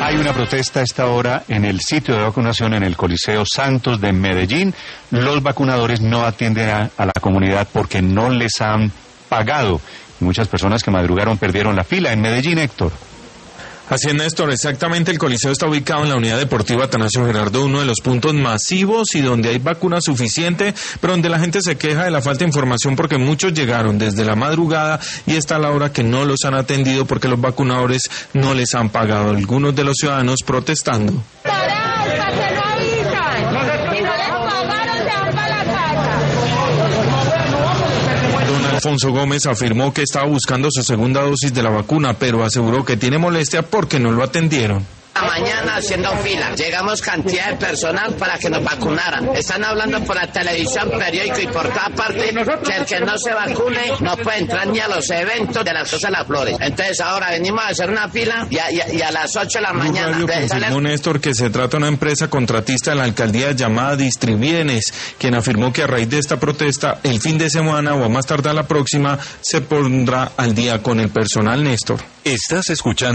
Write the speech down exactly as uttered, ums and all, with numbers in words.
Hay una protesta a esta hora en el sitio de vacunación en el Coliseo Santos de Medellín. Los vacunadores no atienden a, a la comunidad porque no les han pagado. Muchas personas que madrugaron perdieron la fila en Medellín, Héctor. Así es, Néstor, exactamente. El Coliseo está ubicado en la unidad deportiva Atanasio Girardot, uno de los puntos masivos y donde hay vacuna suficiente, pero donde la gente se queja de la falta de información porque muchos llegaron desde la madrugada y está a la hora que no los han atendido porque los vacunadores no les han pagado. Algunos de los ciudadanos protestando. Alfonso Gómez afirmó que estaba buscando su segunda dosis de la vacuna, pero aseguró que tiene molestia porque no lo atendieron. La mañana haciendo fila, llegamos cantidad de personal para que nos vacunaran. Están hablando por la televisión, periódico y por toda parte que el que no se vacune no puede entrar ni a los eventos de las Cosas de las Flores. Entonces ahora venimos a hacer una fila y a, y a, y a las ocho de la mañana. Confirmó Néstor que se trata de una empresa contratista de la alcaldía llamada Distribienes, quien afirmó que a raíz de esta protesta el fin de semana o a más tardar la próxima se pondrá al día con el personal, Néstor. Estás escuchando